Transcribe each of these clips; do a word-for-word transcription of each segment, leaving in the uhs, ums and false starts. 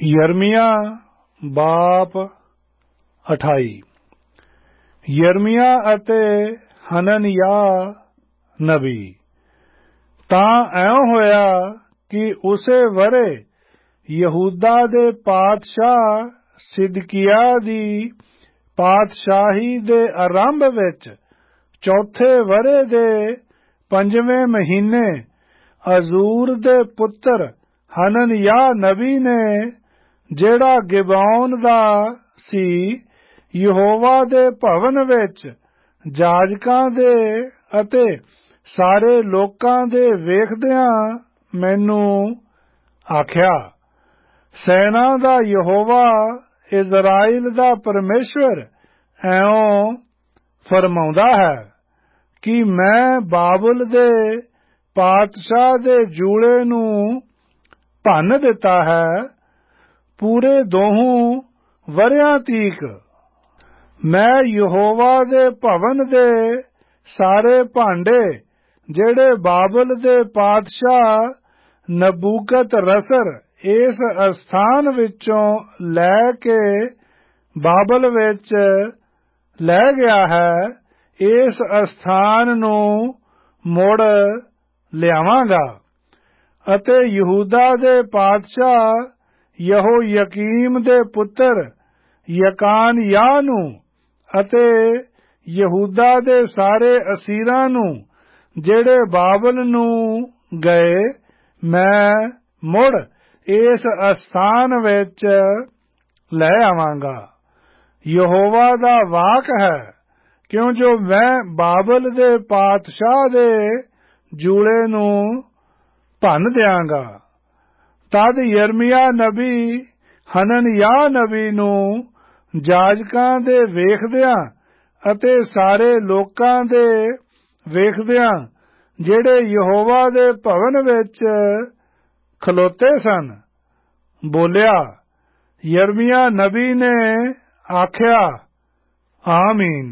यिर्मयाह बाप अठाई। यिर्मयाह अते हनन्याह नबी। तां ऐं होया कि उसे वरे यहूदा दे पातशाह सिदकिय्याह दी पातशाही दे आरंभ विच चौथे वरे दे पंजवें महीने अजूर दे पुत्र हनन्याह नबी ने जेड़ा गिबोन दा सी यहोवा दे भवन विच जाजकां दे अते सारे लोकां दे वेखदियां मैनू आख्या, सैना दा यहोवा इज़राइल दा परमेश्वर ऐं फरमाउंदा है कि मैं बाबुल दे पातशाह दे जूले नू भन्न दिता है पूरे दोहूं वरियां तीक। मैं यहोवा दे भवन दे सारे भांडे जेड़े बाबुल दे पातशाह नबूकतरसर इस अस्थान विचों लै के बाबल विच लै गया है, इस अस्थान नू मुड़ लियावांगा अते यहूदा दे पातशाह यहोयकीम दे पुत्र यकानयाह नू अते यहूदा दे सारे असीरां नू जेड़े बाबल नू गए मैं मुड़ इस अस्थान विच लै आवांगा। यहोवा दा वाक है, क्यों जो मैं बाबल दे पातशाह दे जूले नू भन्न दियांगा। तद यिर्मयाह नबी हनन्याह नबी नू जाजकां दे वेखदियां अते सारे लोकां दे वेखदियां जेड़े यहोवा दे भवन विच खलोते सन बोलिया। यिर्मयाह नबी ने आख्या, आमीन।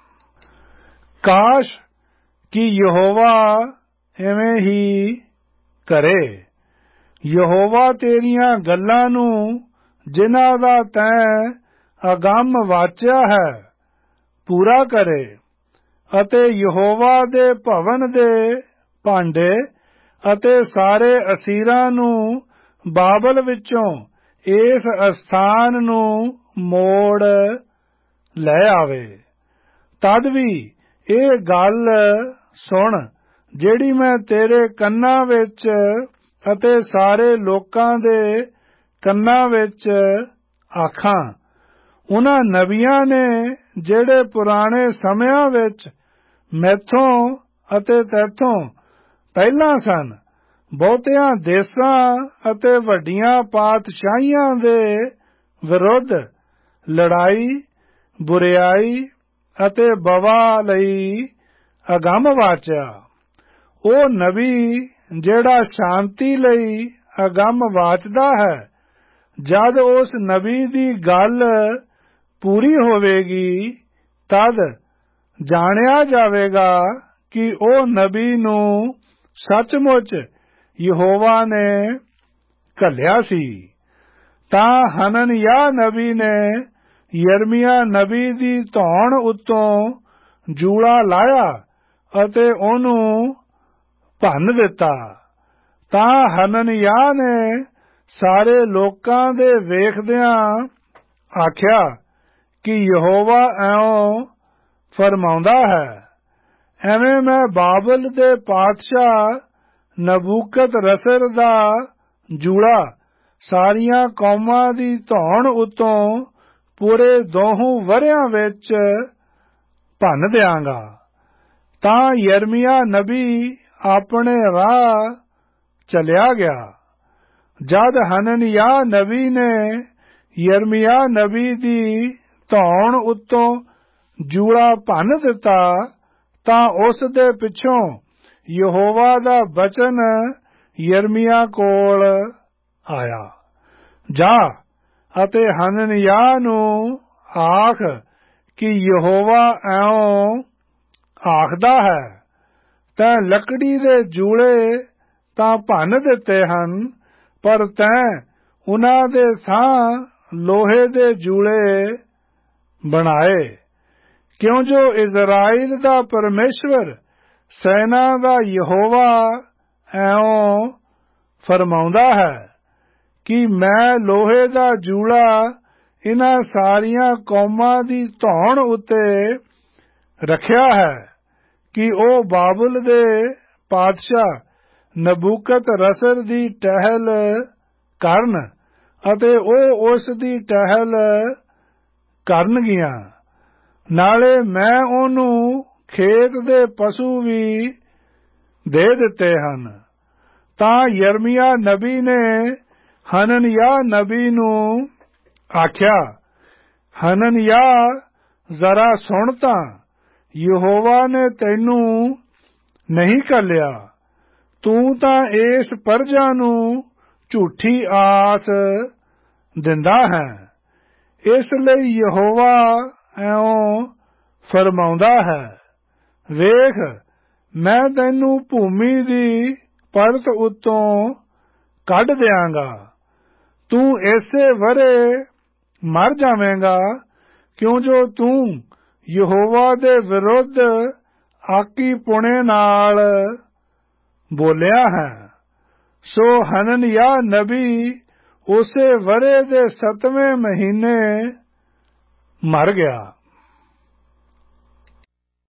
काश कि यहोवा इवें ही करे। यहोवा तेरियां गल्लां नू जिन्हां दा तैं अगम वाचिया है पूरा करे अते यहोवा दे भवन दे भांडे अते सारे असीरां नू बाबल विचों इस अस्थान नू मोड़ लै आवे। तद भी ए गल सुन जेड़ी मैं तेरे कन्नां विच अते सारे लोकां दे कन्नां विच आखां। उन्हां नबियां ने जेड़े पुराने समयां विच मैथों अते तैथों पहलां सन बहुतियां देसां अते वड्डियां पातशाहियां दे विरुद्ध लड़ाई बुरियाई अते बवा लई अगम वाचिया। ओ नबी जेड़ा शांति लई अगम वाचदा है, जद उस नबी दी गल पूरी होवेगी तद जानिया जावेगा कि ओ नबी नू सचमुच यहोवा ने घल्लिया सी। तां हनन्याह नबी ने यिर्मयाह नबी दी धौण उत्तों जूड़ा लाया अते ओनू भन्न दिता। तां हनन्याह ने सारे लोकां दे वेखदियां आख्या कि यहोवा ऐं फरमाउंदा है, एवें मैं बाबल दे पातशाह नबूकतरसर दा जूड़ा सारियां कौमां दी धौण उत्तों पूरे दोहूं वरियां विच भन्न दियांगा। तां यिर्मयाह नबी अपने राह चलिया गया। जद हनन्याह नबी ने यिर्मयाह नबी दी धौण उत्तों जूड़ा भन्न दिता तां उस दे पिछों यहोवा दा बचन यिर्मयाह कोल आया, जा अते हनन्याह नू आख कि यहोवा ऐं आखदा है, तैं लकड़ी दे जूड़े तां भन्न दिते हन, पर तैं ਉਹਨਾਂ ਦੇ ਥਾਂ ਲੋਹੇ ਦੇ ਜੂਲੇ ਬਣਾਏ, ਕਿਉਂ ਜੋ ਇਜ਼ਰਾਈਲ ਦਾ ਪਰਮੇਸ਼ਵਰ ਸੈਨਾ ਦਾ ਯਹੋਵਾ ਐਉਂ ਫਰਮਾਉਂਦਾ ਹੈ ਕਿ ਮੈਂ ਲੋਹੇ ਦਾ ਜੂਲਾ ਇਹਨਾਂ ਸਾਰੀਆਂ ਕੌਮਾਂ ਦੀ ਧੌਣ ਉੱਤੇ ਰੱਖਿਆ ਹੈ ਕਿ ਉਹ ਬਾਬਲ ਦੇ ਪਾਤਸ਼ਾਹ ਨਬੂਕਤ-ਰਸਰ ਦੀ ਟਹਿਲ ਕਰਨ ਅਤੇ ਉਹ ਉਸ ਦੀ ਟਹਿਲ ਕਰਨਗੀਆਂ। ਨਾਲੇ ਮੈਂ ਉਹਨੂੰ ਖੇਤ ਦੇ ਪਸ਼ੂ ਵੀ ਦੇ ਦਿੱਤੇ ਹਨ। ਤਾਂ ਯਰਮੀਆ ਨਬੀ ਨੇ ਹਨਨਿਯਾਹ ਨਬੀ ਨੂੰ ਆਖਿਆ, ਹਨਨਿਯਾਹ ਜ਼ਰਾ ਸੁਣ, ਤਾਂ ਯਹੋਵਾ ਨੇ ਤੈਨੂੰ ਨਹੀਂ ਘੱਲਿਆ। ਤੂੰ ਤਾਂ ਇਸ ਪਰਜਾ ਨੂੰ ਝੂਠੀ ਆਸ ਦਿੰਦਾ ਹੈ। ਇਸ ਲਈ ਯਹੋਵਾ ਐਉਂ ਫਰਮਾਉਂਦਾ ਹੈ, ਵੇਖ, ਮੈਂ ਤੈਨੂੰ ਭੂਮੀ ਦੀ ਪਰਤ ਉੱਤੋਂ ਕੱਢ ਦਿਆਂਗਾ। ਤੂੰ ਇਸੇ ਵਰੇ ਮਰ ਜਾਵੇਂਗਾ, ਕਿਉਂ ਜੋ ਤੂੰ ਯਹੋਵਾ ਦੇ ਵਿਰੁੱਧ ਆਕੀ ਪੁਣੇ ਨਾਲ ਬੋਲਿਆ ਹੈ। ਸੋ ਹਨਨਿਯਾਹ ਨਬੀ ਉਸੇ ਵਰੇ ਦੇ ਸੱਤਵੇਂ ਮਹੀਨੇ ਮਰ ਗਿਆ।